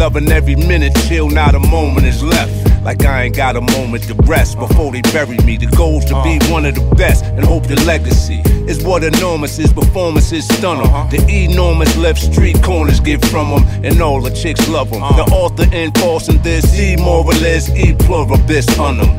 loving every minute till not a moment is left. Like I ain't got a moment to rest before they bury me. The goal's to be one of the best and hope the legacy is what enormous. His performance is stunning. The enormous left street corners get from him, and all the chicks love him. The author enforcing this, E moralist, E pluribus unum.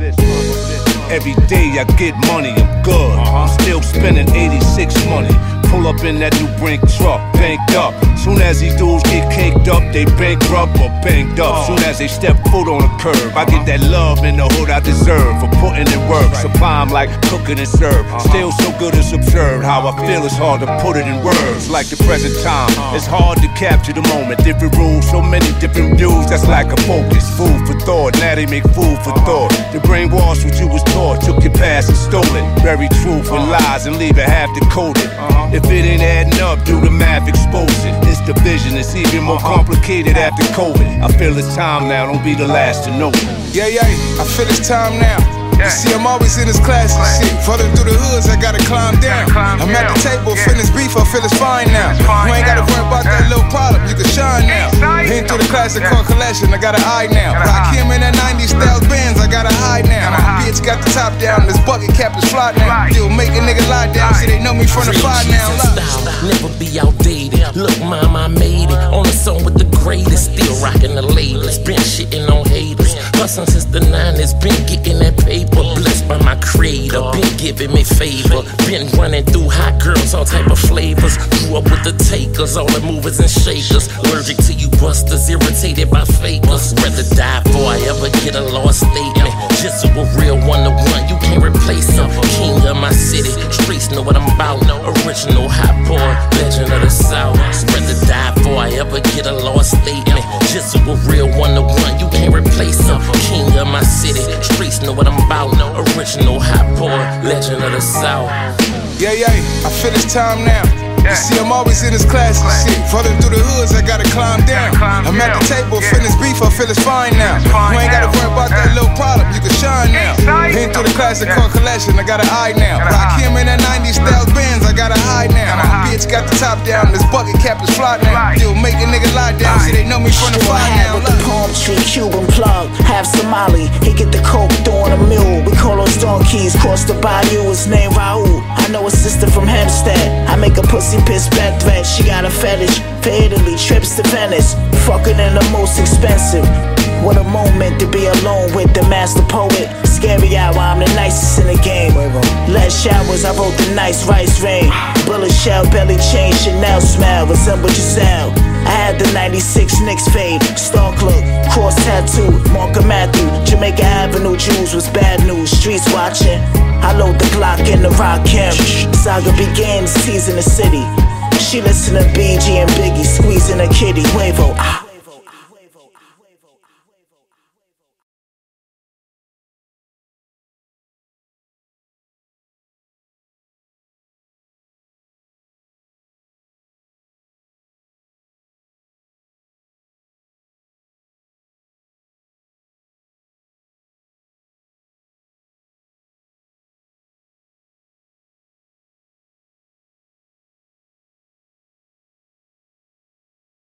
Every day I get money, I'm good. I'm still spending 86 money. Pull up in that new Brink truck, banked up. Soon as these dudes get caked up, they bankrupt or banged up. Soon as they step foot on the curb, I get that love in the hood I deserve for putting in work. Supply 'em like cooking and serve. Still so good it's absurd. How I feel it's hard to put it in words. Like the present time, it's hard to capture the moment. Different rules, so many different views. That's like a focus, food for thought. Now they make food for thought. The brainwash what you was taught, took your past and stole it. Bury truth with lies and leave it half decoded. If it ain't adding up, do the math, expose it. It's division, it's even more complicated after COVID. I feel it's time now, don't be the last to know it. Yeah, I feel it's time now. You see, I'm always in this class and shit. Falling through the hoods, I gotta climb down. I'm at the table, finish beef, I feel it's fine now. You ain't gotta worry about that little problem, you can shine now. Been through the classic car collection, I got an eye now. Rakim in that 90s styles Benz, I gotta hide now. My bitch got the top down, this bucket cap is fly now. You'll make a nigga lie down, so they know me from the fire now. Never be outdated. Look, mom, I made it. On the song with the greatest, still rocking the latest. Been shitting on haters. Hustling since the 90s, been getting that paper. Blessed by my creator, been giving me favor. Been running through hot girls, all type of flavors. Grew up with the takers, all the movers and shakers. Allergic to you busters, irritated by fakers. Rather die before I ever get a lost statement. Just a real one-to-one, you can't replace him. King of my city, streets know what I'm about. Original hot boy, legend of the South. Rather die before I ever get a lost statement. Just a real one-to-one, you can't replace him. King of my city, streets know what I'm about. Original hot boy, legend of the South. Yeah, I feel it's time now. You see, I'm always in this class and shit. Falling through the hoods, I gotta climb down. I'm at the table, finish beef, I feel it's fine now. You ain't gotta worry about that little problem, you can shine now. Been through the classic car collection, I got an eye now. Rakim in that 90s styles Benz, I gotta hide now. My bitch got the top down, this bucket cap is fly now. You'll make a nigga lie down, so they know me from the fire now. With the palm tree, Cuban plug, half Somali. He get the coke, throwing a mule. We call those donkeys, cross the bayou, his name Raul. I know a sister from Hempstead, I make a pussy piss bad threat. She got a fetish for Italy, trips to Venice. Fucking in the most expensive. What a moment to be alone with the master poet. Scary hour, I'm the nicest in the game. Less showers, I wrote the nice rice rain. Bullet shell, belly chain, Chanel smell, resemble Giselle. I had the 96 Knicks fade, Stark look, cross tattoo, Marker Matthew. Jamaica Avenue Jews was bad news, streets watching. I load the Glock in the rock him. Saga begins, teasing the city. She listen to BG and Biggie, squeezing a kitty, Huevo.